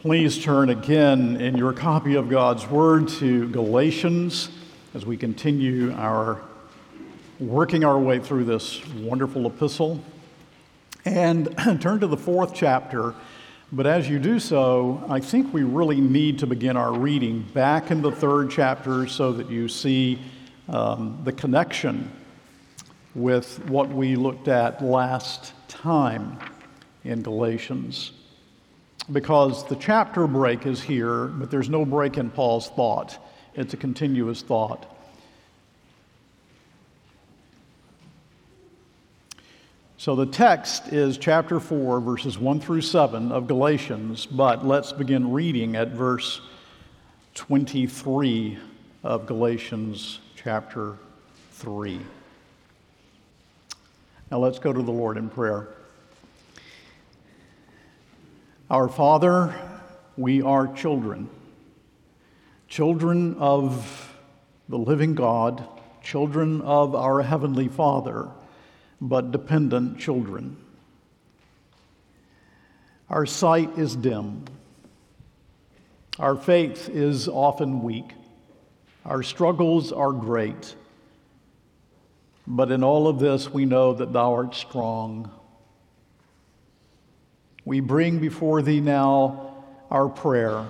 Please turn again in your copy of God's Word to Galatians as we continue working our way through this wonderful epistle. And turn to the fourth chapter. But as you do so, I think we really need to begin our reading back in the third chapter so that you see the connection with what we looked at last time in Galatians. Because the chapter break is here, but there's no break in Paul's thought. It's a continuous thought. So the text is chapter 4, verses 1 through 7 of Galatians, but let's begin reading at verse 23 of Galatians chapter 3. Now let's go to the Lord in prayer. Our Father, we are children of the living God, children of our Heavenly Father, but dependent children. Our sight is dim. Our faith is often weak. Our struggles are great. But in all of this, we know that Thou art strong. We bring before Thee now our prayer.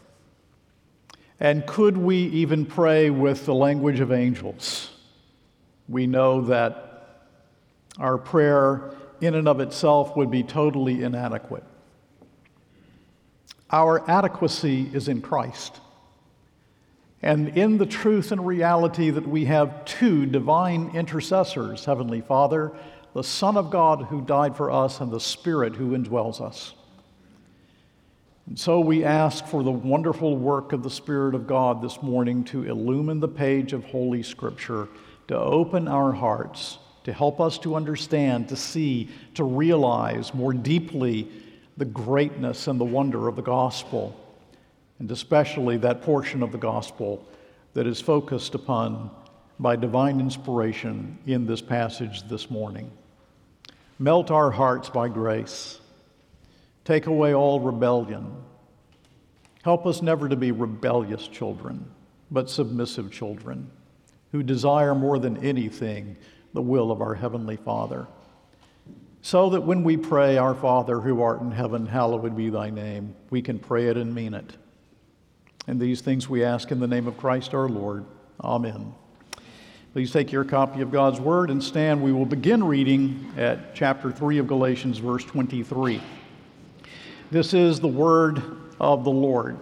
And could we even pray with the language of angels? We know that our prayer in and of itself would be totally inadequate. Our adequacy is in Christ. And in the truth and reality that we have two divine intercessors, Heavenly Father, the Son of God who died for us, and the Spirit who indwells us. And so we ask for the wonderful work of the Spirit of God this morning to illumine the page of Holy Scripture, to open our hearts, to help us to understand, to see, to realize more deeply the greatness and the wonder of the gospel, and especially that portion of the gospel that is focused upon by divine inspiration in this passage this morning. Melt our hearts by grace. Take away all rebellion. Help us never to be rebellious children, but submissive children who desire more than anything the will of our Heavenly Father. So that when we pray, Our Father who art in heaven, hallowed be Thy name, we can pray it and mean it. And these things we ask in the name of Christ our Lord. Amen. Please take your copy of God's Word and stand. We will begin reading at chapter 3 of Galatians, verse 23. This is the word of the Lord.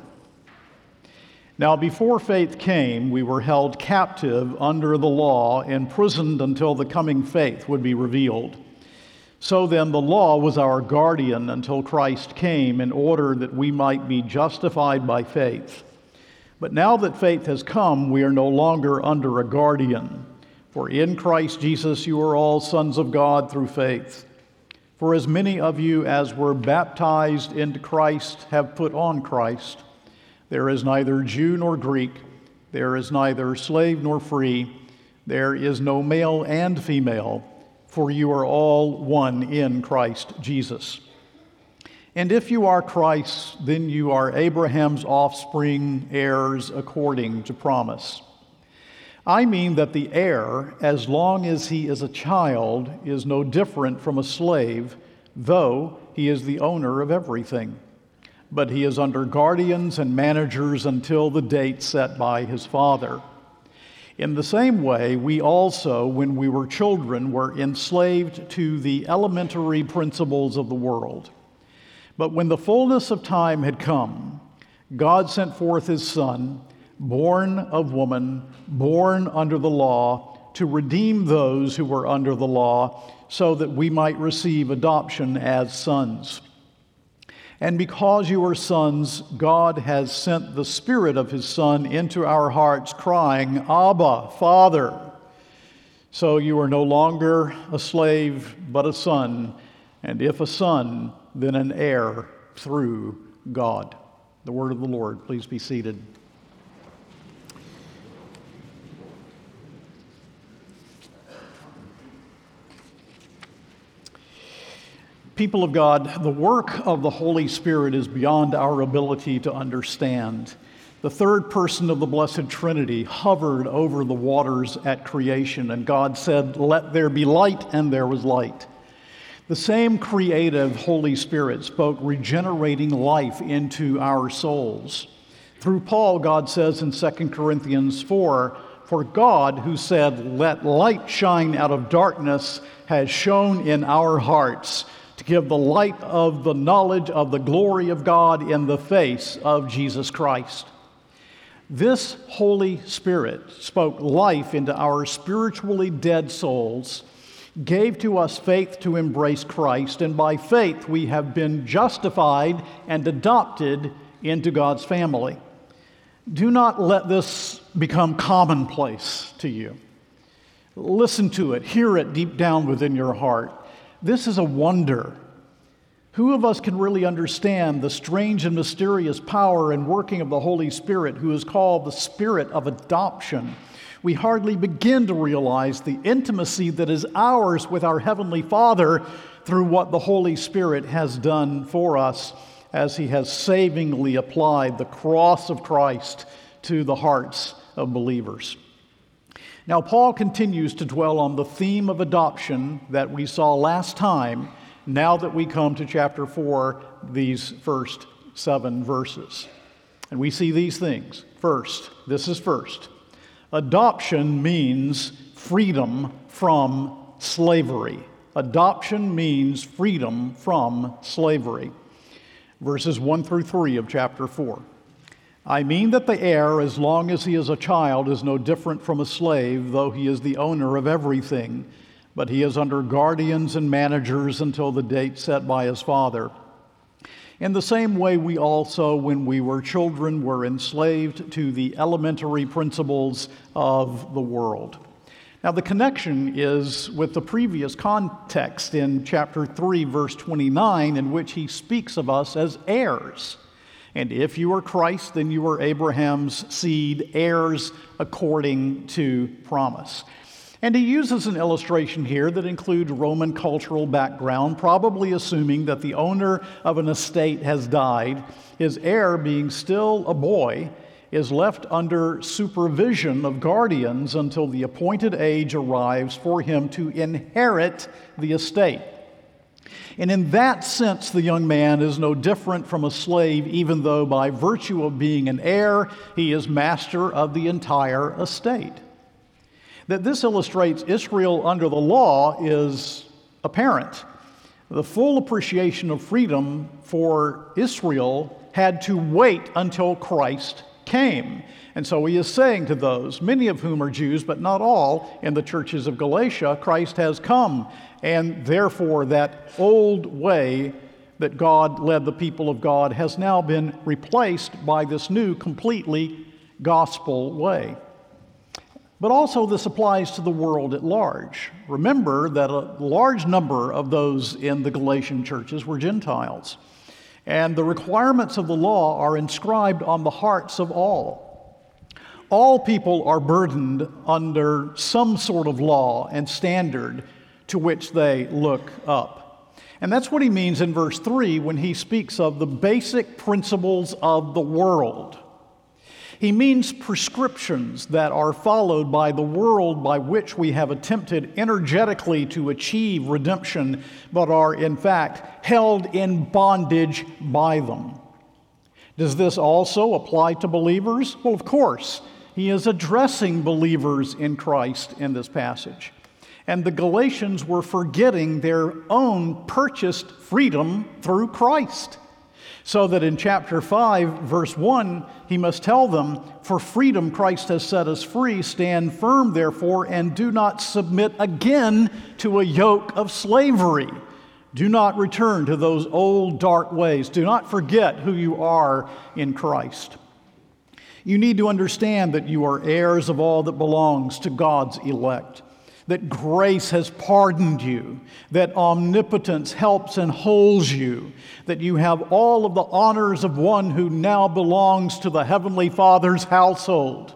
Now, before faith came, we were held captive under the law, imprisoned until the coming faith would be revealed. So then, the law was our guardian until Christ came, in order that we might be justified by faith. But now that faith has come, we are no longer under a guardian. For in Christ Jesus you are all sons of God through faith. For as many of you as were baptized into Christ have put on Christ. There is neither Jew nor Greek, there is neither slave nor free, there is no male and female, for you are all one in Christ Jesus. And if you are Christ, then you are Abraham's offspring, heirs according to promise. I mean that the heir, as long as he is a child, is no different from a slave, though he is the owner of everything. But he is under guardians and managers until the date set by his father. In the same way, we also, when we were children, were enslaved to the elementary principles of the world. But when the fullness of time had come, God sent forth His Son, born of woman, born under the law, to redeem those who were under the law, so that we might receive adoption as sons. And because you are sons, God has sent the Spirit of His Son into our hearts, crying, Abba, Father. So you are no longer a slave, but a son, and if a son, then an heir through God. The word of the Lord. Please be seated. People of God, the work of the Holy Spirit is beyond our ability to understand. The third person of the Blessed Trinity hovered over the waters at creation, and God said, "Let there be light," and there was light. The same creative Holy Spirit spoke regenerating life into our souls. Through Paul, God says in 2 Corinthians 4, "For God, who said, 'Let light shine out of darkness,' has shone in our hearts to give the light of the knowledge of the glory of God in the face of Jesus Christ." This Holy Spirit spoke life into our spiritually dead souls, gave to us faith to embrace Christ, and by faith we have been justified and adopted into God's family. Do not let this become commonplace to you. Listen to it, hear it deep down within your heart. This is a wonder. Who of us can really understand the strange and mysterious power and working of the Holy Spirit, who is called the Spirit of adoption? We hardly begin to realize the intimacy that is ours with our Heavenly Father through what the Holy Spirit has done for us as He has savingly applied the cross of Christ to the hearts of believers. Now, Paul continues to dwell on the theme of adoption that we saw last time, now that we come to chapter 4, these first 7 verses. And we see these things. First, this is first. Adoption means freedom from slavery. Adoption means freedom from slavery. Verses 1 through 3 of chapter 4. "I mean that the heir, as long as he is a child, is no different from a slave, though he is the owner of everything. But he is under guardians and managers until the date set by his father. In the same way, we also, when we were children, were enslaved to the elementary principles of the world." Now, the connection is with the previous context in chapter 3, verse 29, in which he speaks of us as heirs. And if you are Christ, then you are Abraham's seed, heirs according to promise. And he uses an illustration here that includes Roman cultural background, probably assuming that the owner of an estate has died. His heir, being still a boy, is left under supervision of guardians until the appointed age arrives for him to inherit the estate. And in that sense, the young man is no different from a slave, even though by virtue of being an heir, he is master of the entire estate. That this illustrates Israel under the law is apparent. The full appreciation of freedom for Israel had to wait until Christ came. And so he is saying to those, many of whom are Jews, but not all, in the churches of Galatia, Christ has come. And therefore, that old way that God led the people of God has now been replaced by this new, completely gospel way. But also this applies to the world at large. Remember that a large number of those in the Galatian churches were Gentiles. And the requirements of the law are inscribed on the hearts of all. All people are burdened under some sort of law and standard to which they look up. And that's what he means in verse 3 when he speaks of the basic principles of the world. He means prescriptions that are followed by the world by which we have attempted energetically to achieve redemption, but are in fact held in bondage by them. Does this also apply to believers? Well, of course. He is addressing believers in Christ in this passage. And the Galatians were forgetting their own purchased freedom through Christ. So that in chapter 5, verse 1, he must tell them, "For freedom Christ has set us free. Stand firm, therefore, and do not submit again to a yoke of slavery. Do not return to those old dark ways. Do not forget who you are in Christ." You need to understand that you are heirs of all that belongs to God's elect, that grace has pardoned you, that omnipotence helps and holds you, that you have all of the honors of one who now belongs to the Heavenly Father's household.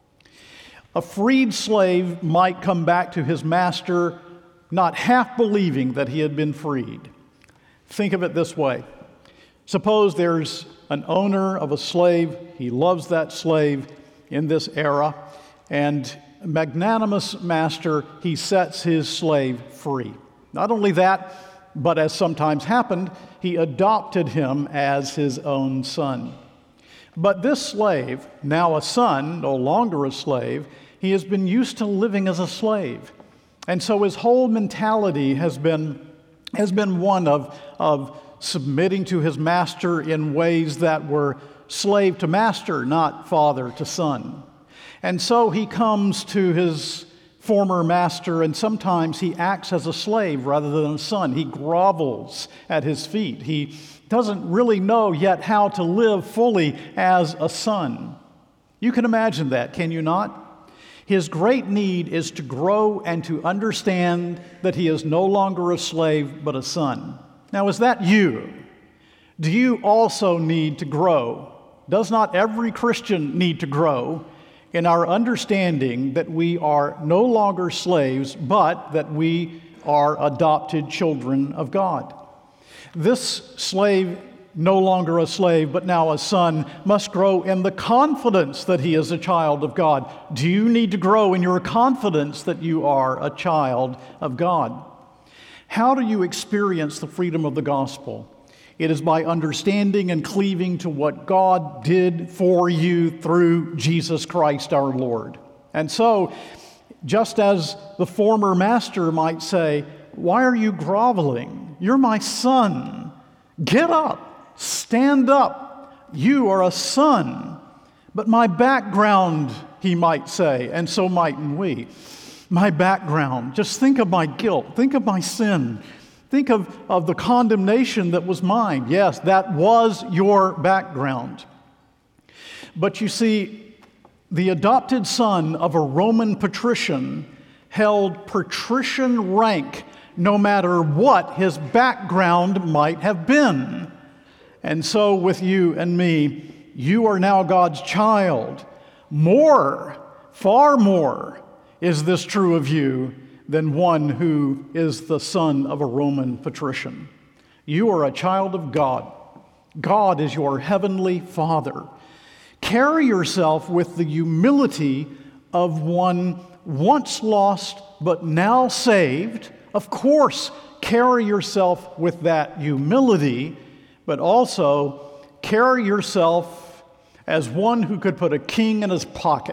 A freed slave might come back to his master not half believing that he had been freed. Think of it this way. Suppose there's an owner of a slave. He loves that slave in this era, and a magnanimous master, he sets his slave free. Not only that, but as sometimes happened, he adopted him as his own son. But this slave, now a son, no longer a slave, he has been used to living as a slave. And so his whole mentality has been one of submitting to his master in ways that were slave to master, not father to son. And so he comes to his former master, and sometimes he acts as a slave rather than a son. He grovels at his feet. He doesn't really know yet how to live fully as a son. You can imagine that, can you not? His great need is to grow and to understand that he is no longer a slave but a son. Now, is that you? Do you also need to grow? Does not every Christian need to grow in our understanding that we are no longer slaves, but that we are adopted children of God? This slave, no longer a slave, but now a son, must grow in the confidence that he is a child of God. Do you need to grow in your confidence that you are a child of God? How do you experience the freedom of the gospel? It is by understanding and cleaving to what God did for you through Jesus Christ our Lord. And so, just as the former master might say, "Why are you groveling? You're my son. Get up, stand up. You are a son." But my background, he might say, and so mightn't we. My background, just think of my guilt, think of my sin. Think of the condemnation that was mine. Yes, that was your background. But you see, the adopted son of a Roman patrician held patrician rank no matter what his background might have been. And so with you and me, you are now God's child. More, far more, is this true of you than one who is the son of a Roman patrician. You are a child of God. God is your heavenly Father. Carry yourself with the humility of one once lost but now saved. Of course, carry yourself with that humility, but also carry yourself as one who could put a king in his pocket.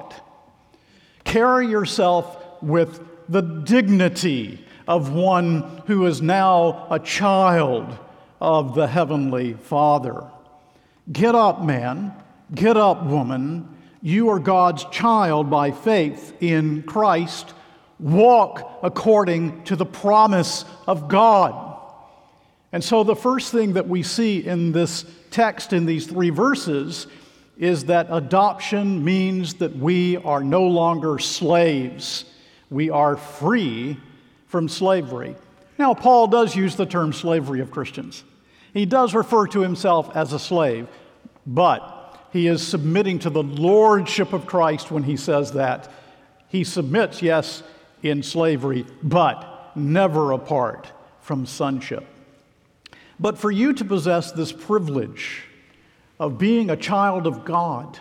Carry yourself with the dignity of one who is now a child of the Heavenly Father. Get up, man. Get up, woman. You are God's child by faith in Christ. Walk according to the promise of God. And so the first thing that we see in this text, in these 3 verses, is that adoption means that we are no longer slaves. We are free from slavery. Now, Paul does use the term slavery of Christians. He does refer to himself as a slave, but he is submitting to the lordship of Christ when he says that. He submits, yes, in slavery, but never apart from sonship. But for you to possess this privilege of being a child of God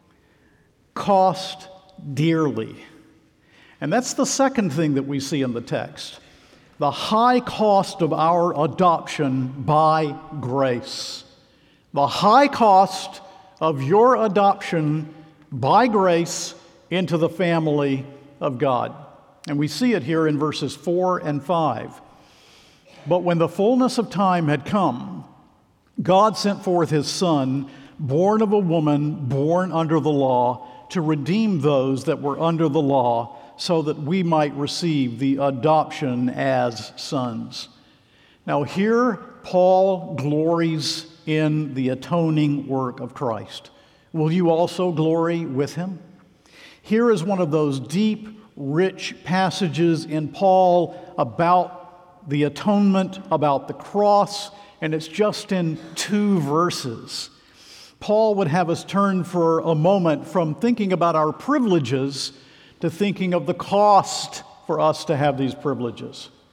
cost dearly. And that's the second thing that we see in the text. The high cost of our adoption by grace. The high cost of your adoption by grace into the family of God. And we see it here in verses 4 and 5. But when the fullness of time had come, God sent forth his Son, born of a woman, born under the law, to redeem those that were under the law, so that we might receive the adoption as sons. Now here, Paul glories in the atoning work of Christ. Will you also glory with him? Here is one of those deep, rich passages in Paul about the atonement, about the cross, and it's just in 2 verses. Paul would have us turn for a moment from thinking about our privileges to thinking of the cost for us to have these privileges.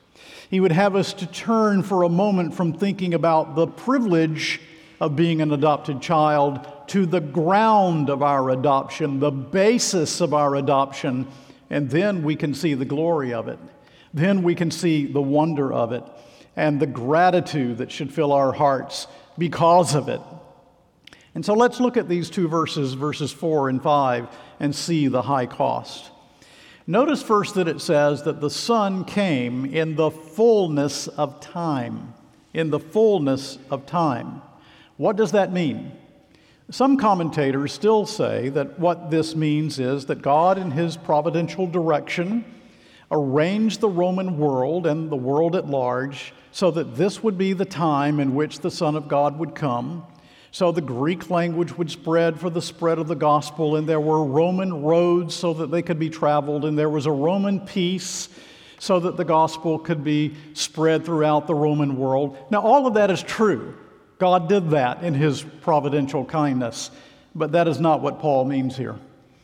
He would have us to turn for a moment from thinking about the privilege of being an adopted child to the ground of our adoption, the basis of our adoption, and then we can see the glory of it. Then we can see the wonder of it and the gratitude that should fill our hearts because of it. And so let's look at these two verses, verses 4 and 5, and see the high cost. Notice first that it says that the Son came in the fullness of time. In the fullness of time. What does that mean? Some commentators still say that what this means is that God, in His providential direction, arranged the Roman world and the world at large so that this would be the time in which the Son of God would come. So the Greek language would spread for the spread of the gospel, and there were Roman roads so that they could be traveled, and there was a Roman peace so that the gospel could be spread throughout the Roman world. Now, all of that is true. God did that in His providential kindness, but that is not what Paul means here.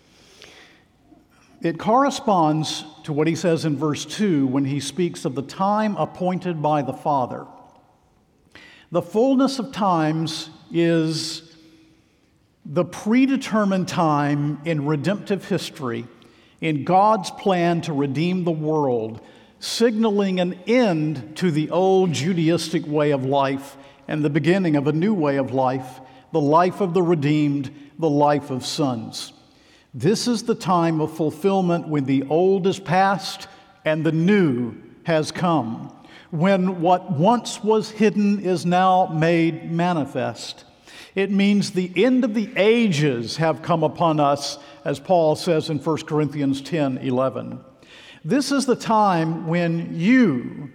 It corresponds to what he says in verse 2 when he speaks of the time appointed by the Father. The fullness of times is the predetermined time in redemptive history, in God's plan to redeem the world, signaling an end to the old Judaistic way of life and the beginning of a new way of life, the life of the redeemed, the life of sons. This is the time of fulfillment when the old is past and the new has come, when what once was hidden is now made manifest. It means the end of the ages have come upon us, as Paul says in 1 Corinthians 10:11. This is the time when you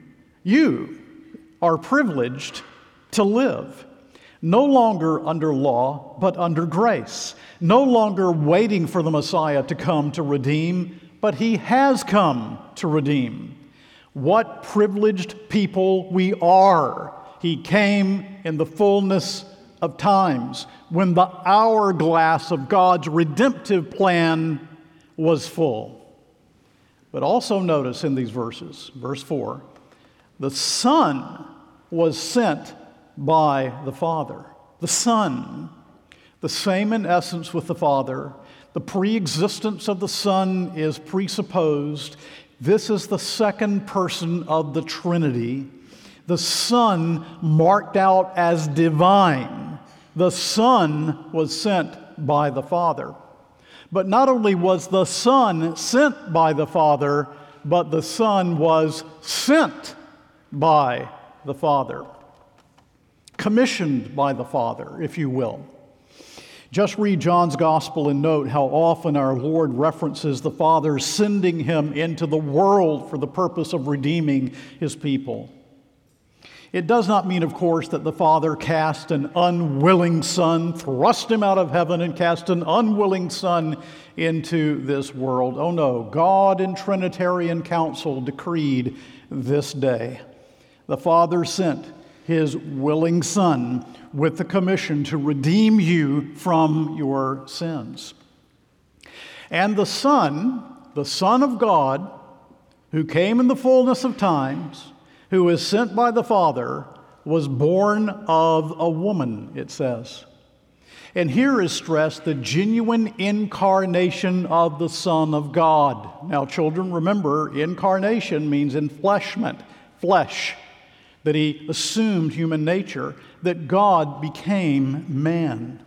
are privileged to live, no longer under law, but under grace, no longer waiting for the Messiah to come to redeem, but He has come to redeem. What privileged people we are. He came in the fullness of times, when the hourglass of God's redemptive plan was full. But also notice in these verses, verse 4, the Son was sent by the Father. The Son, the same in essence with the Father. The pre-existence of the Son is presupposed. This is the second person of the Trinity. The Son marked out as divine. The Son was sent by the Father. But not only was the Son sent by the Father, but the Son was sent by the Father. Commissioned by the Father, if you will. Just read John's Gospel and note how often our Lord references the Father sending Him into the world for the purpose of redeeming His people. It does not mean, of course, that the Father cast an unwilling Son, thrust Him out of heaven, and cast an unwilling Son into this world. Oh no, God in Trinitarian counsel decreed this day. The Father sent His willing Son with the commission to redeem you from your sins. And the Son of God, who came in the fullness of times, who is sent by the Father, was born of a woman, it says. And here is stressed the genuine incarnation of the Son of God. Now, children, remember, incarnation means enfleshment, flesh, that He assumed human nature, that God became man.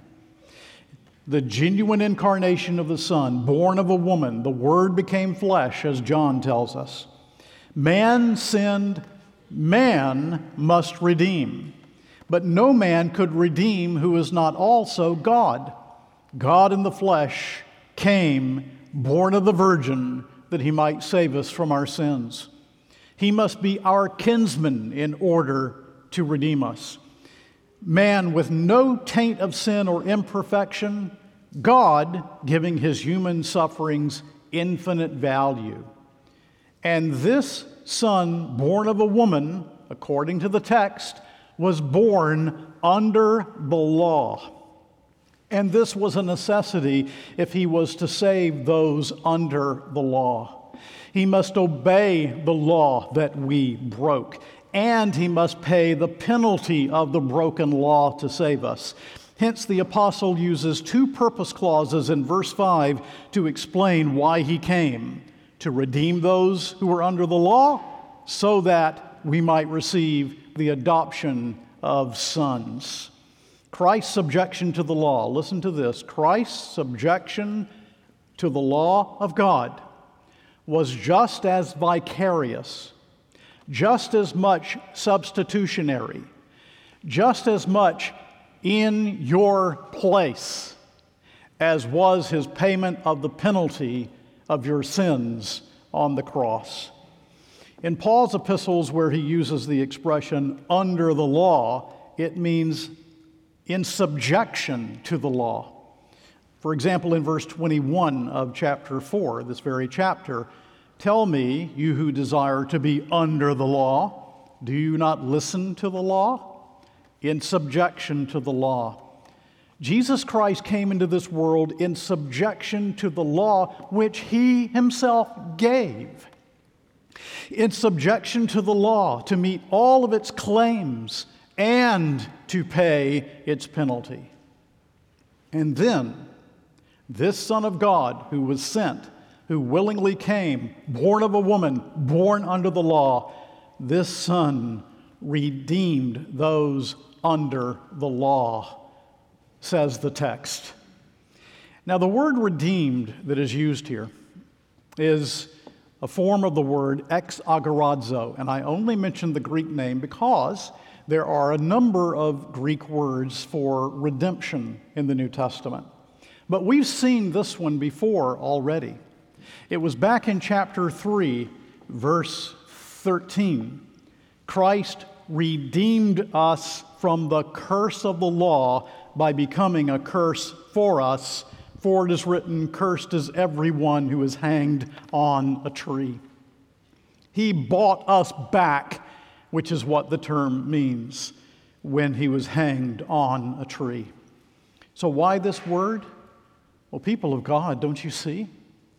The genuine incarnation of the Son, born of a woman, the Word became flesh, as John tells us. Man sinned, man must redeem. But no man could redeem who is not also God. God in the flesh came, born of the Virgin, that He might save us from our sins. He must be our kinsman in order to redeem us. Man with no taint of sin or imperfection, God giving His human sufferings infinite value. And this Son, born of a woman, according to the text, was born under the law. And this was a necessity if He was to save those under the law. He must obey the law that we broke, and he must pay the penalty of the broken law to save us. Hence, the apostle uses two purpose clauses in verse 5 to explain why he came: to redeem those who were under the law, so that we might receive the adoption of sons. Christ's subjection to the law. Listen to this. Christ's subjection to the law of God was just as vicarious, just as much substitutionary, just as much in your place as was his payment of the penalty of your sins on the cross. In Paul's epistles, where he uses the expression under the law, it means in subjection to the law. For example, in verse 21 of chapter 4, this very chapter, "Tell me, you who desire to be under the law, do you not listen to the law?" In subjection to the law. Jesus Christ came into this world in subjection to the law which he himself gave. In subjection to the law to meet all of its claims and to pay its penalty. And then, this Son of God who was sent, who willingly came, born of a woman, born under the law, this Son redeemed those under the law, says the text. Now, the word redeemed that is used here is a form of the word exagorazo, and I only mention the Greek name because there are a number of Greek words for redemption in the New Testament. But we've seen this one before already. It was back in chapter 3, verse 13. Christ redeemed us from the curse of the law by becoming a curse for us. For it is written, "Cursed is everyone who is hanged on a tree." He bought us back, which is what the term means, when he was hanged on a tree. So why this word? Well, people of God, don't you see?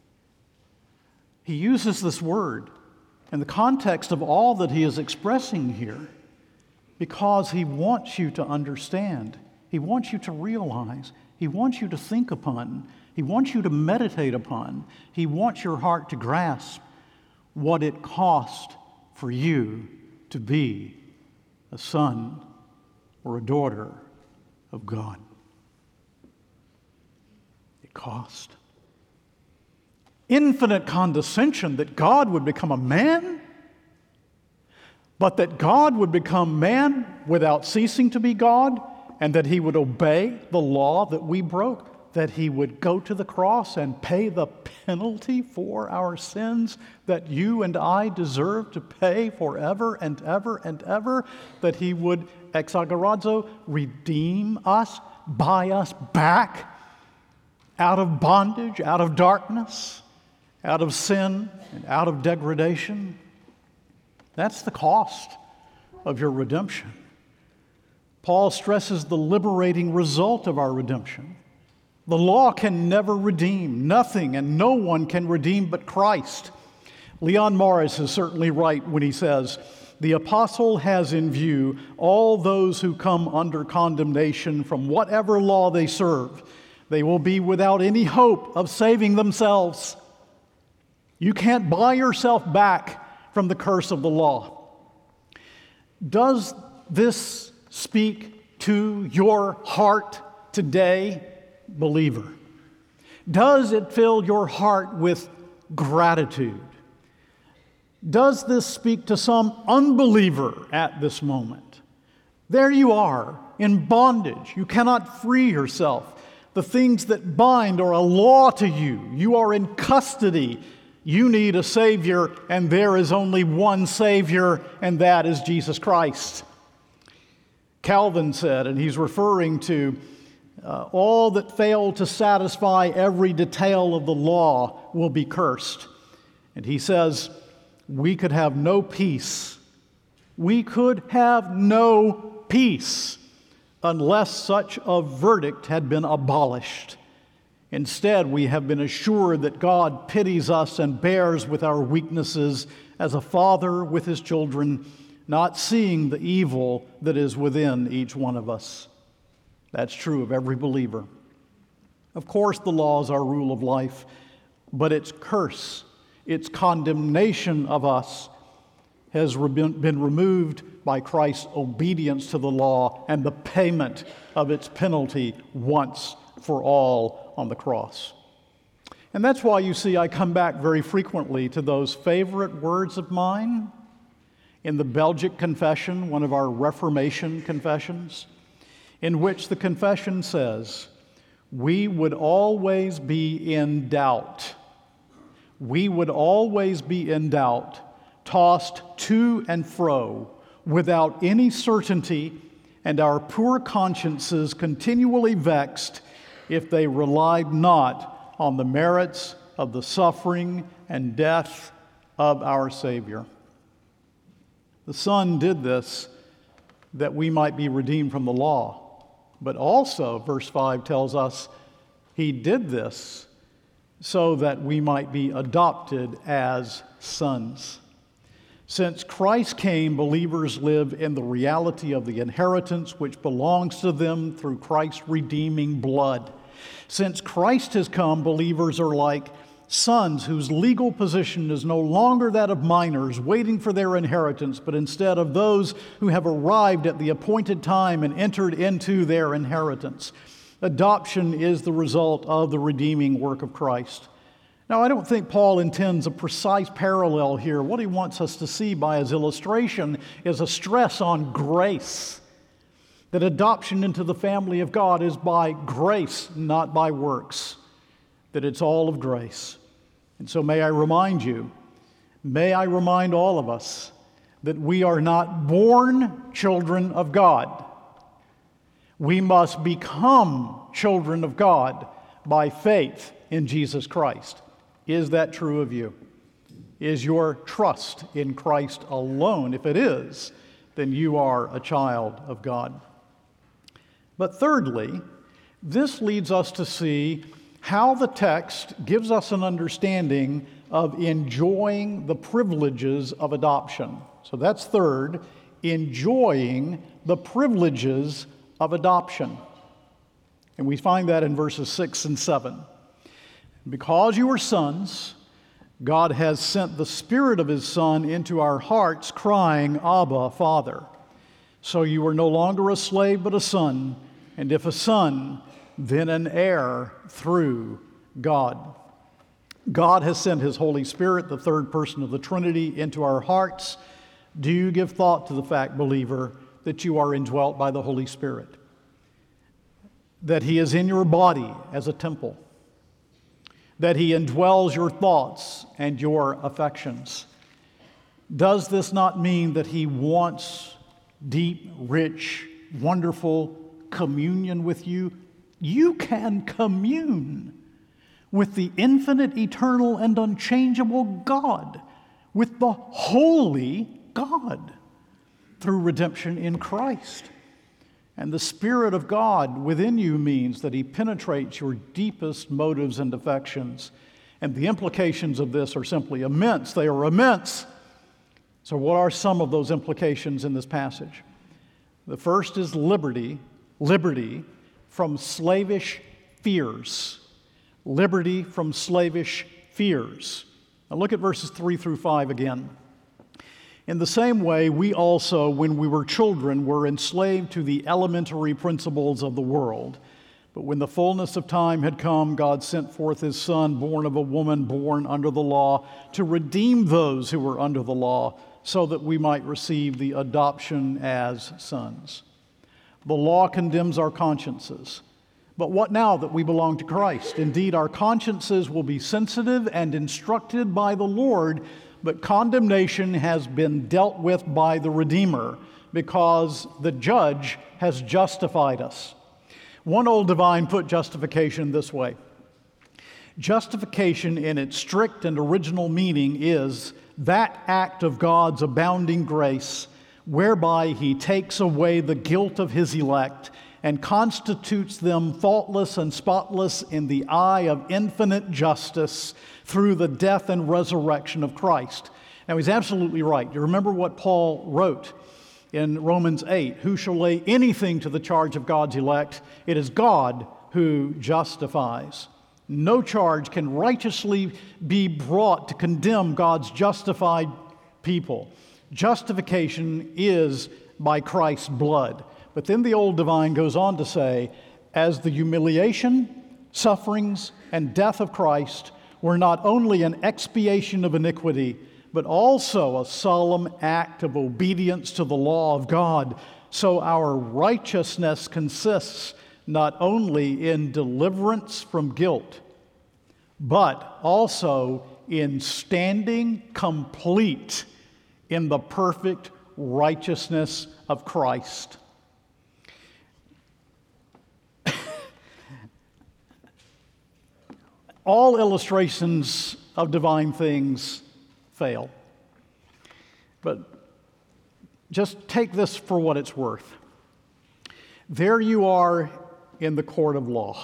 He uses this word in the context of all that he is expressing here because he wants you to understand. He wants you to realize. He wants you to think upon. He wants you to meditate upon. He wants your heart to grasp what it cost for you to be a son or a daughter of God. It cost. Infinite condescension that God would become a man, but that God would become man without ceasing to be God, and that he would obey the law that we broke, that he would go to the cross and pay the penalty for our sins that you and I deserve to pay forever and ever and ever, that he would, exagorazo, redeem us, buy us back out of bondage, out of darkness, out of sin, and out of degradation. That's the cost of your redemption. Paul stresses the liberating result of our redemption. The law can never redeem. Nothing and no one can redeem but Christ. Leon Morris is certainly right when he says, "The apostle has in view all those who come under condemnation from whatever law they serve. They will be without any hope of saving themselves." You can't buy yourself back from the curse of the law. Does this speak to your heart today, believer? Does it fill your heart with gratitude? Does this speak to some unbeliever at this moment? There you are, in bondage. You cannot free yourself. The things that bind are a law to you. You are in custody. You need a Savior, and there is only one Savior, and that is Jesus Christ. Calvin said, and he's referring to all that fail to satisfy every detail of the law will be cursed. And he says, we could have no peace. We could have no peace unless such a verdict had been abolished. Instead, we have been assured that God pities us and bears with our weaknesses as a father with his children, not seeing the evil that is within each one of us. That's true of every believer. Of course, the law is our rule of life, but its curse, its condemnation of us, has been removed by Christ's obedience to the law and the payment of its penalty once for all on the cross. And that's why you see I come back very frequently to those favorite words of mine in the Belgic Confession, one of our Reformation confessions, in which the confession says, we would always be in doubt. We would always be in doubt, tossed to and fro, without any certainty, and our poor consciences continually vexed if they relied not on the merits of the suffering and death of our Savior. The Son did this that we might be redeemed from the law. But also, verse 5 tells us, he did this so that we might be adopted as sons. Since Christ came, believers live in the reality of the inheritance which belongs to them through Christ's redeeming blood. Since Christ has come, believers are like sons whose legal position is no longer that of minors waiting for their inheritance, but instead of those who have arrived at the appointed time and entered into their inheritance. Adoption is the result of the redeeming work of Christ. Now, I don't think Paul intends a precise parallel here. What he wants us to see by his illustration is a stress on grace, that adoption into the family of God is by grace, not by works, that it's all of grace. And so may I remind you, may I remind all of us that we are not born children of God. We must become children of God by faith in Jesus Christ. Is that true of you? Is your trust in Christ alone? If it is, then you are a child of God. But thirdly, this leads us to see how the text gives us an understanding of enjoying the privileges of adoption. So that's third, enjoying the privileges of adoption. And we find that in verses 6 and 7. Because you are sons, God has sent the Spirit of His Son into our hearts, crying, Abba, Father. So you are no longer a slave, but a son, and if a son, then an heir through God. God has sent His Holy Spirit, the third person of the Trinity, into our hearts. Do you give thought to the fact, believer, that you are indwelt by the Holy Spirit? That He is in your body as a temple? That He indwells your thoughts and your affections? Does this not mean that He wants deep, rich, wonderful communion with you? You can commune with the infinite, eternal, and unchangeable God, with the holy God, through redemption in Christ. And the Spirit of God within you means that He penetrates your deepest motives and affections. And the implications of this are simply immense. They are immense. So what are some of those implications in this passage? The first is liberty from slavish fears. Liberty from slavish fears. Now look at verses 3 through 5 again. In the same way, we also, when we were children, were enslaved to the elementary principles of the world. But when the fullness of time had come, God sent forth His Son, born of a woman, born under the law, to redeem those who were under the law, so that we might receive the adoption as sons. The law condemns our consciences. But what now that we belong to Christ? Indeed, our consciences will be sensitive and instructed by the Lord, but condemnation has been dealt with by the Redeemer, because the judge has justified us. One old divine put justification this way. Justification in its strict and original meaning is that act of God's abounding grace whereby He takes away the guilt of His elect and constitutes them faultless and spotless in the eye of infinite justice through the death and resurrection of Christ. Now, he's absolutely right. You remember what Paul wrote in Romans 8, who shall lay anything to the charge of God's elect? It is God who justifies. No charge can righteously be brought to condemn God's justified people. Justification is by Christ's blood. But then the old divine goes on to say, as the humiliation, sufferings, and death of Christ were not only an expiation of iniquity, but also a solemn act of obedience to the law of God, so our righteousness consists not only in deliverance from guilt, but also in standing complete in the perfect righteousness of Christ. All illustrations of divine things fail. But just take this for what it's worth. There you are in the court of law,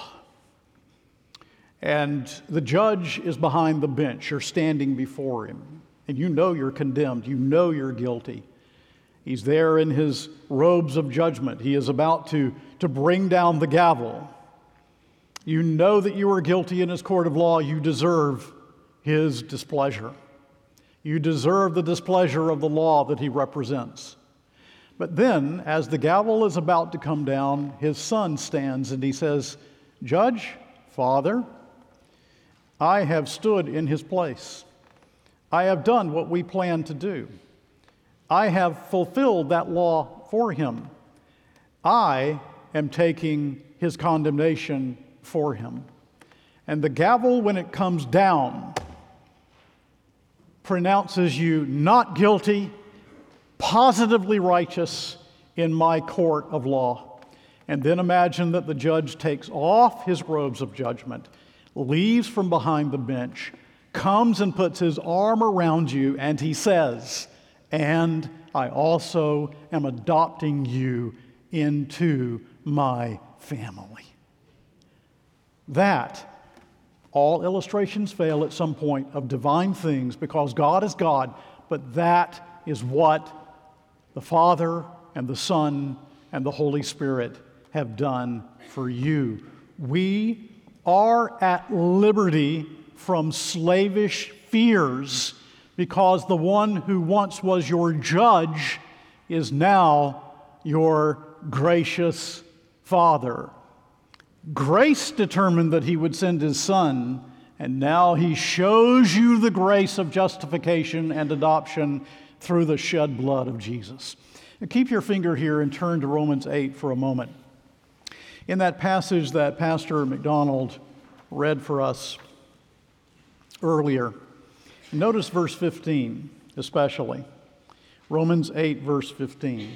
and the judge is behind the bench. You're standing before him, and you know you're condemned. You know you're guilty. He's there in his robes of judgment. He is about to bring down the gavel. You know that you are guilty in his court of law. You deserve his displeasure. You deserve the displeasure of the law that he represents. But then, as the gavel is about to come down, his son stands and he says, Judge, Father, I have stood in his place. I have done what we planned to do. I have fulfilled that law for him. I am taking his condemnation for him. And the gavel, when it comes down, pronounces you not guilty, positively righteous in my court of law. And then imagine that the judge takes off his robes of judgment, leaves from behind the bench, comes and puts his arm around you, and he says, and I also am adopting you into my family. That, all illustrations fail at some point of divine things because God is God, but that is what the Father and the Son and the Holy Spirit have done for you. We are at liberty from slavish fears because the one who once was your judge is now your gracious Father. Grace determined that he would send his Son, and now he shows you the grace of justification and adoption through the shed blood of Jesus. Now keep your finger here and turn to Romans 8 for a moment. In that passage that Pastor McDonald read for us earlier, notice verse 15 especially. Romans 8, verse 15.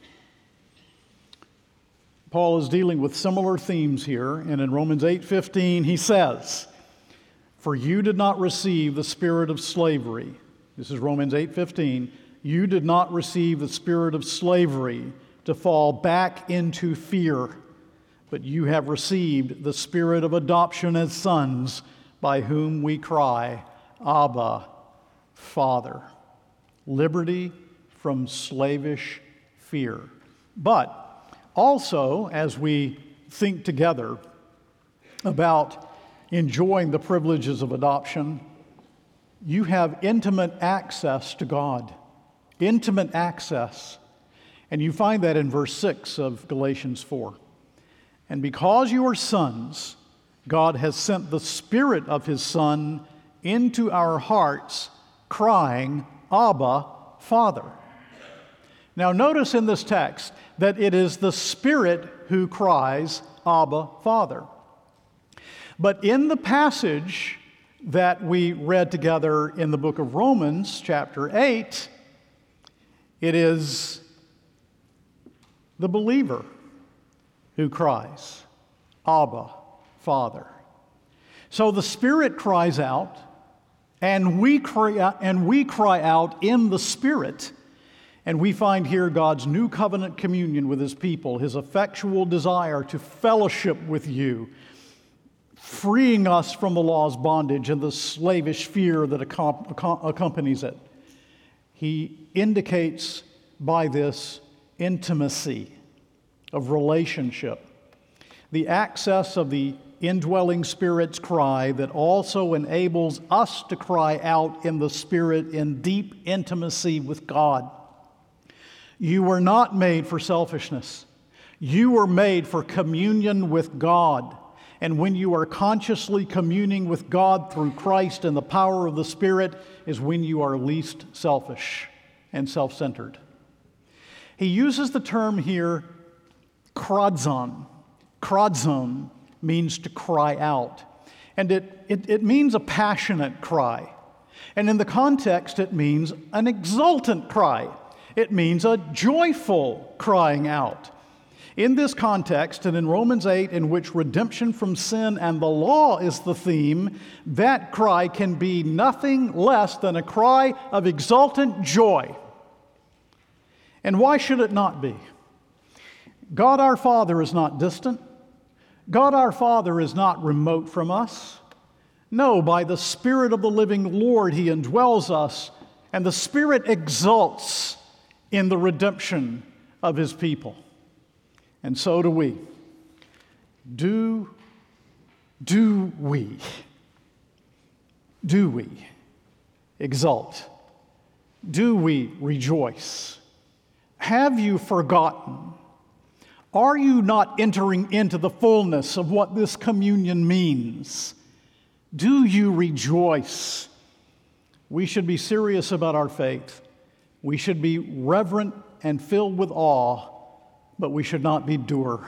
Paul is dealing with similar themes here, and in Romans 8:15 he says, "For you did not receive the spirit of slavery." This is Romans 8:15. "You did not receive the spirit of slavery to fall back into fear, but you have received the spirit of adoption as sons, by whom we cry, Abba, Father." Liberty from slavish fear. But also, as we think together about enjoying the privileges of adoption, you have intimate access to God. Intimate access. And you find that in verse 6 of Galatians 4. "And because you are sons, God has sent the Spirit of His Son into our hearts, crying, Abba, Father." Now notice in this text that it is the Spirit who cries, Abba, Father. But in the passage that we read together in the book of Romans, chapter 8, it is the believer who cries, Abba, Father. So the Spirit cries out, and we cry out in the Spirit. And we find here God's new covenant communion with his people, his effectual desire to fellowship with you, freeing us from the law's bondage and the slavish fear that accompanies it. He indicates by this intimacy of relationship, the access of the indwelling Spirit's cry that also enables us to cry out in the Spirit in deep intimacy with God. You were not made for selfishness. You were made for communion with God. And when you are consciously communing with God through Christ and the power of the Spirit is when you are least selfish and self-centered. He uses the term here, kratzon. Kratzon means to cry out. And it means a passionate cry. And in the context, it means an exultant cry. It means a joyful crying out. In this context, and in Romans 8, in which redemption from sin and the law is the theme, that cry can be nothing less than a cry of exultant joy. And why should it not be? God our Father is not distant. God our Father is not remote from us. No, by the Spirit of the living Lord, he indwells us, and the Spirit exults in the redemption of his people. And so do we. Do we exult? Do we rejoice? Have you forgotten? Are you not entering into the fullness of what this communion means? Do you rejoice? We should be serious about our faith. We should be reverent and filled with awe, but we should not be dour.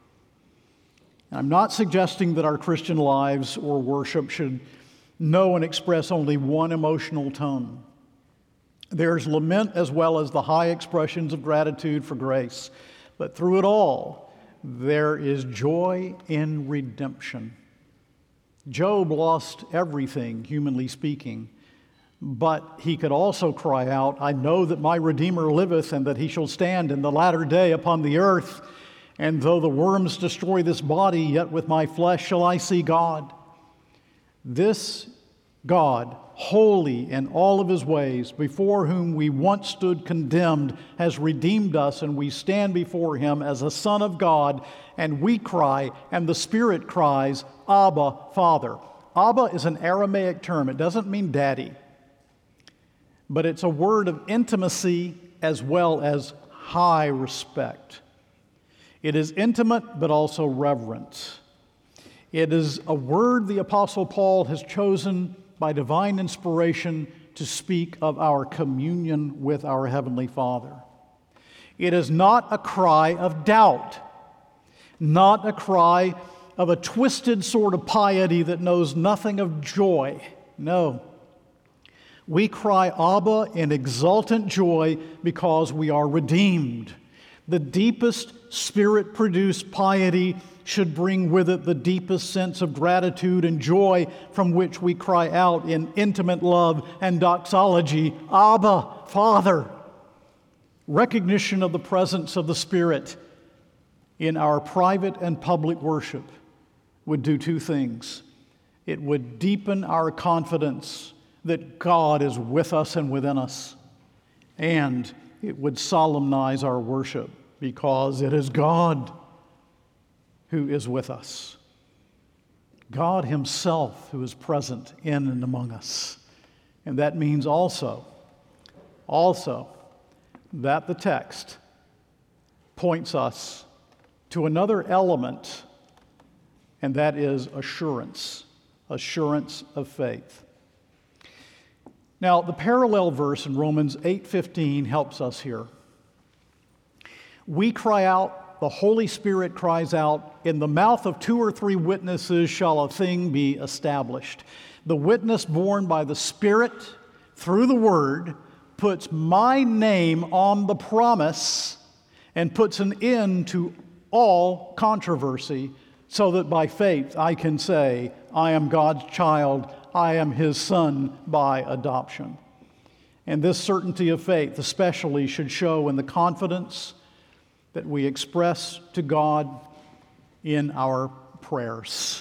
I'm not suggesting that our Christian lives or worship should know and express only one emotional tone. There's lament as well as the high expressions of gratitude for grace. But through it all, there is joy in redemption. Job lost everything, humanly speaking, but he could also cry out, I know that my Redeemer liveth, and that he shall stand in the latter day upon the earth. And though the worms destroy this body, yet with my flesh shall I see God. This God, holy in all of his ways, before whom we once stood condemned, has redeemed us, and we stand before him as a son of God, and we cry, and the Spirit cries, Abba, Father. Abba is an Aramaic term. It doesn't mean daddy, but it's a word of intimacy as well as high respect. It is intimate, but also reverent. It is a word the Apostle Paul has chosen by divine inspiration to speak of our communion with our Heavenly Father. It is not a cry of doubt, not a cry of a twisted sort of piety that knows nothing of joy. No. We cry Abba in exultant joy because we are redeemed. The deepest Spirit-produced piety should bring with it the deepest sense of gratitude and joy, from which we cry out in intimate love and doxology, Abba, Father. Recognition of the presence of the Spirit in our private and public worship would do two things. It would deepen our confidence that God is with us and within us, and it would solemnize our worship because it is God who is with us. God himself who is present in and among us. And that means also that the text points us to another element, and that is assurance of faith. Now, the parallel verse in Romans 8:15 helps us here. We cry out, the Holy Spirit cries out, in the mouth of 2 or 3 witnesses shall a thing be established. The witness borne by the Spirit through the Word puts my name on the promise and puts an end to all controversy, so that by faith I can say, I am God's child, I am his son by adoption. And this certainty of faith especially should show in the confidence that we express to God in our prayers.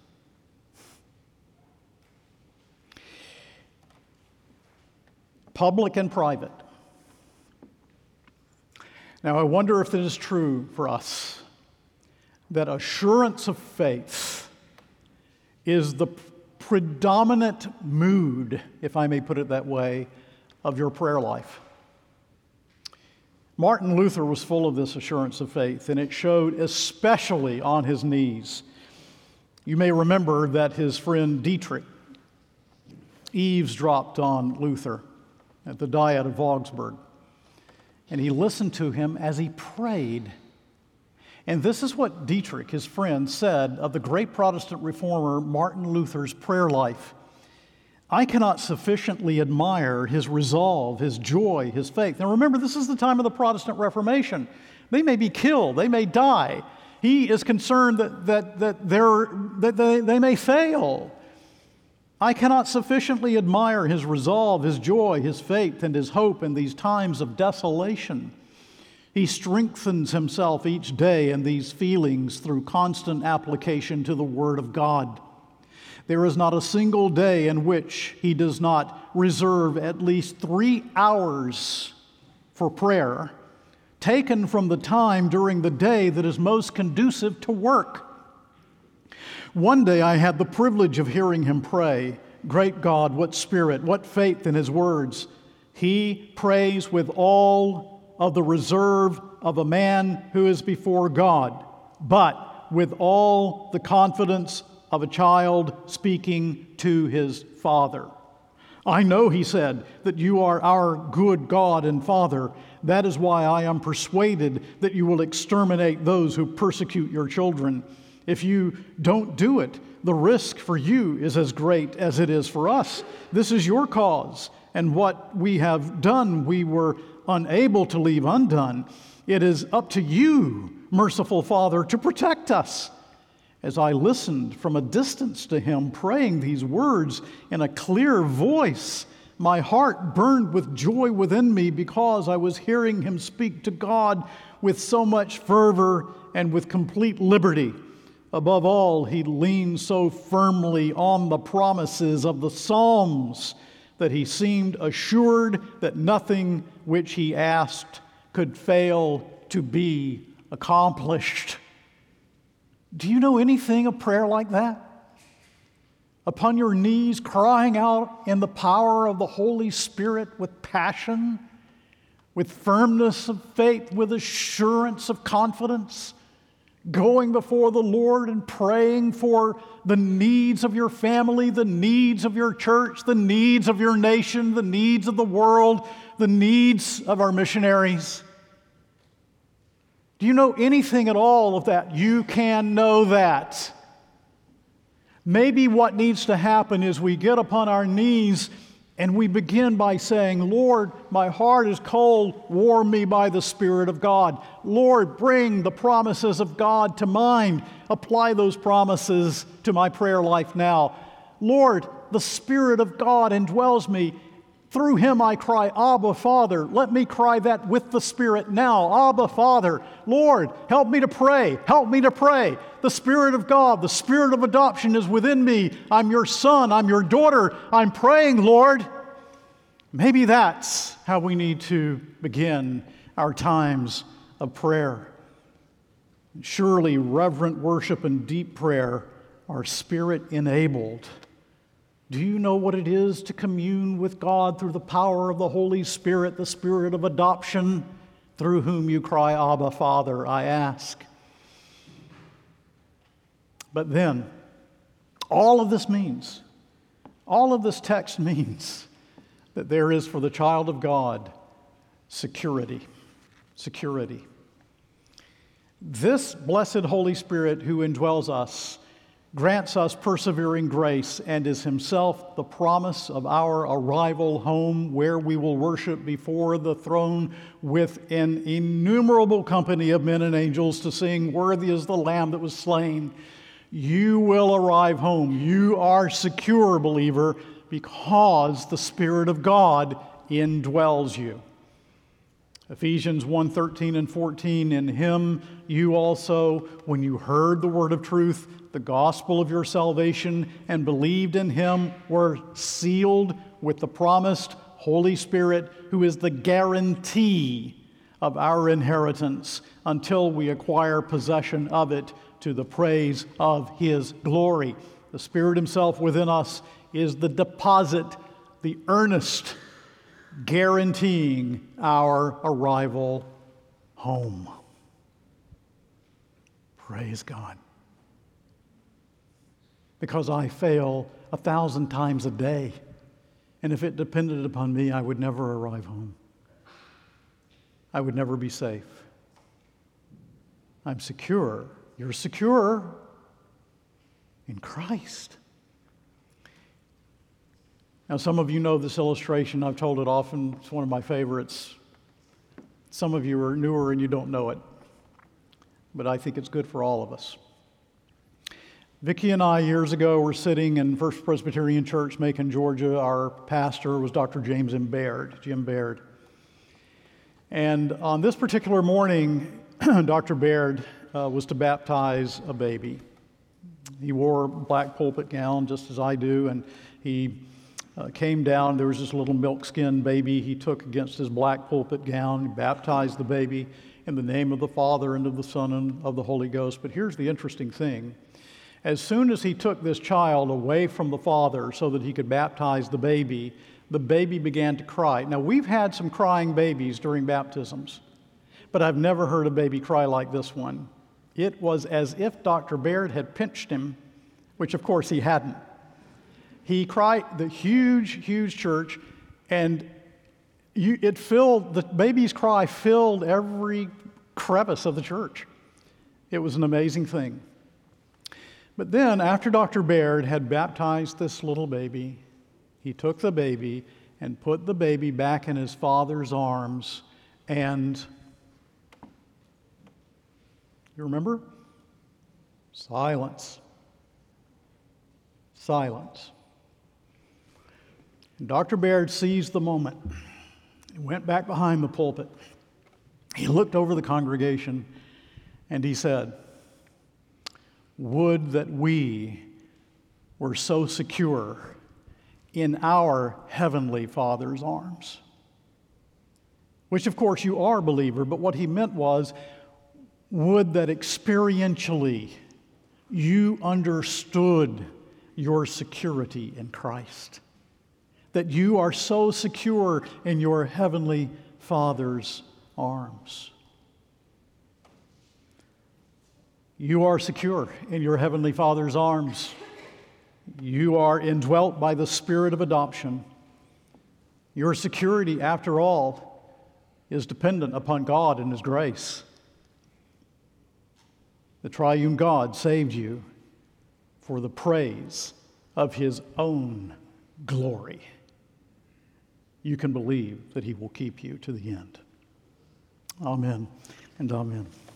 Public and private. Now, I wonder if it is true for us that assurance of faith is the predominant mood, if I may put it that way, of your prayer life. Martin Luther was full of this assurance of faith, and it showed especially on his knees. You may remember that his friend Dietrich eavesdropped on Luther at the Diet of Augsburg, and he listened to him as he prayed. And this is what Dietrich, his friend, said of the great Protestant reformer Martin Luther's prayer life. I cannot sufficiently admire his resolve, his joy, his faith. Now remember, this is the time of the Protestant Reformation. They may be killed, they may die. He is concerned that they may fail. I cannot sufficiently admire his resolve, his joy, his faith, and his hope in these times of desolation. He strengthens himself each day in these feelings through constant application to the Word of God. There is not a single day in which he does not reserve at least 3 hours for prayer, taken from the time during the day that is most conducive to work. One day I had the privilege of hearing him pray. Great God, what spirit, what faith in his words. He prays with all of the reserve of a man who is before God, but with all the confidence of a child speaking to his father. I know, he said, that you are our good God and Father. That is why I am persuaded that you will exterminate those who persecute your children. If you don't do it, the risk for you is as great as it is for us. This is your cause, and what we have done we were unable to leave undone. It is up to you, merciful Father, to protect us. As I listened from a distance to him praying these words in a clear voice, my heart burned with joy within me because I was hearing him speak to God with so much fervor and with complete liberty. Above all, he leaned so firmly on the promises of the Psalms that he seemed assured that nothing which he asked could fail to be accomplished. Do you know anything of prayer like that? Upon your knees, crying out in the power of the Holy Spirit with passion, with firmness of faith, with assurance of confidence, going before the Lord and praying for the needs of your family, the needs of your church, the needs of your nation, the needs of the world, the needs of our missionaries. Do you know anything at all of that? You can know that. Maybe what needs to happen is we get upon our knees and we begin by saying, Lord, my heart is cold, warm me by the Spirit of God. Lord, bring the promises of God to mind. Apply those promises to my prayer life now. Lord, the Spirit of God indwells me. Through him I cry, Abba, Father. Let me cry that with the Spirit now. Abba, Father. Lord, help me to pray. Help me to pray. The Spirit of God, the Spirit of adoption is within me. I'm your son. I'm your daughter. I'm praying, Lord. Maybe that's how we need to begin our times of prayer. Surely reverent worship and deep prayer are Spirit-enabled. Do you know what it is to commune with God through the power of the Holy Spirit, the Spirit of adoption, through whom you cry, Abba, Father, I ask? But then, all of this text means that there is for the child of God security. Security. This blessed Holy Spirit who indwells us grants us persevering grace and is himself the promise of our arrival home where we will worship before the throne with an innumerable company of men and angels to sing, "Worthy is the Lamb that was slain." You will arrive home. You are secure, believer, because the Spirit of God indwells you. Ephesians 1:13 and 14, in him you also, when you heard the word of truth, the gospel of your salvation, and believed in him, were sealed with the promised Holy Spirit, who is the guarantee of our inheritance until we acquire possession of it to the praise of his glory. The Spirit himself within us is the deposit, the earnest guaranteeing our arrival home. Praise God. Because I fail 1,000 times a day, and if it depended upon me, I would never arrive home. I would never be safe. I'm secure. You're secure in Christ. Now, some of you know this illustration. I've told it often. It's one of my favorites. Some of you are newer and you don't know it, but I think it's good for all of us. Vicki and I, years ago, were sitting in First Presbyterian Church, Macon, Georgia. Our pastor was Dr. James M. Baird, Jim Baird. And on this particular morning, Dr. Baird was to baptize a baby. He wore a black pulpit gown, just as I do, and he came down. There was this little milk-skin baby he took against his black pulpit gown. He baptized the baby in the name of the Father and of the Son and of the Holy Ghost. But here's the interesting thing. As soon as he took this child away from the Father so that he could baptize the baby began to cry. Now, we've had some crying babies during baptisms, but I've never heard a baby cry like this one. It was as if Dr. Baird had pinched him, which of course he hadn't. He cried, the huge church, and the baby's cry filled every crevice of the church. It was an amazing thing. But then, after Dr. Baird had baptized this little baby, he took the baby and put the baby back in his father's arms, and you remember? Silence. Silence. And Dr. Baird seized the moment. He went back behind the pulpit. He looked over the congregation and he said, "Would that we were so secure in our Heavenly Father's arms." Which, of course, you are, believer, but what he meant was, would that experientially you understood your security in Christ. That you are so secure in your Heavenly Father's arms. You are secure in your Heavenly Father's arms. You are indwelt by the Spirit of adoption. Your security, after all, is dependent upon God and His grace. The triune God saved you for the praise of His own glory. You can believe that He will keep you to the end. Amen and amen.